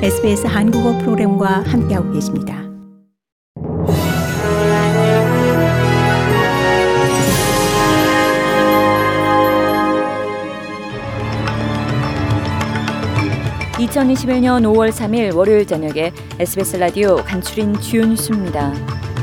SBS 한국어 프로그램과 함께하고 계십니다. (2021년 5월 3일) 월요일 저녁에 SBS 라디오 간추린 주요 뉴스입니다.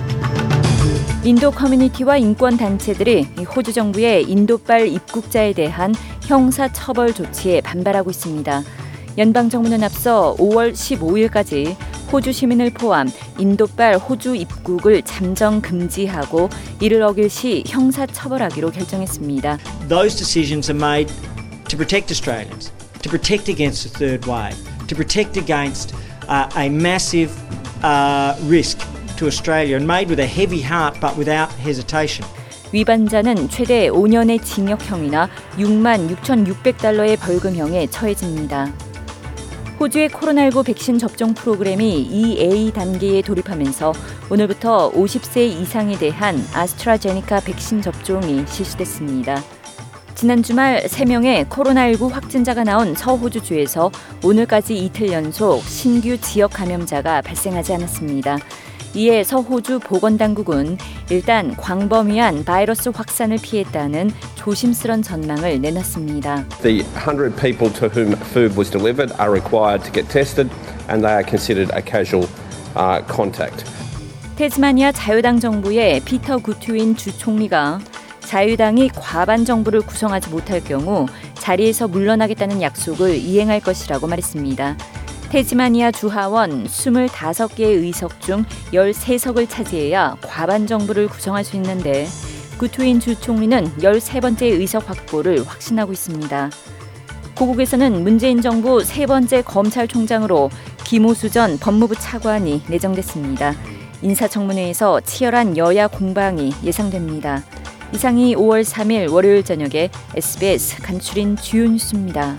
인도 커뮤니티와 인권단체들이 호주 정부의 인도발 입국자에 대한 형사처벌 조치에 반발하고 있습니다. 연방정부는 앞서 5월 15일까지 호주 시민을 포함 인도발 호주 입국을 잠정 금지하고 이를 어길 시 형사처벌하기로 결정했습니다. Those decisions are made to protect Australians, to protect against a third wave, to protect against a massive risk to Australia, and made with a heavy heart but without hesitation. 위반자는 최대 5년의 징역형이나 66,600달러의 벌금형에 처해집니다. 호주의 코로나19 백신 접종 프로그램이 2A 단계에 돌입하면서 오늘부터 50세 이상에 대한 아스트라제네카 백신 접종이 실시됐습니다. 지난 주말 3명의 코로나19 확진자가 나온 서호주주에서 오늘까지 이틀 연속 신규 지역 감염자가 발생하지 않았습니다. 이에 서호주 보건당국은 일단 광범위한 바이러스 확산을 피했다는 조심스런 전망을 내놨습니다. The 100 people to whom food was delivered are required to get tested and they are considered a casual contact. 태즈마니아 자유당 정부의 피터 구트윈 주총리가 자유당이 과반 정부를 구성하지 못할 경우 자리에서 물러나겠다는 약속을 이행할 것이라고 말했습니다. 태즈마니아 주하원 25개의 의석 중 13석을 차지해야 과반 정부를 구성할 수 있는데 구트윈 주총리는 13번째 의석 확보를 확신하고 있습니다. 고국에서는 문재인 정부 세 번째 검찰총장으로 김오수 전 법무부 차관이 내정됐습니다. 인사청문회에서 치열한 여야 공방이 예상됩니다. 이상이 5월 3일 월요일 저녁에 SBS 간추린 주요 뉴스입니다.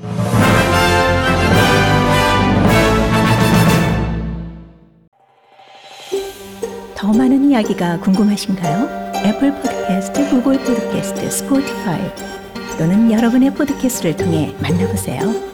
더 많은 이야기가 궁금하신가요? 애플 팟캐스트, 구글 팟캐스트, 스포티파이 또는 여러분의 팟캐스트를 통해 만나보세요.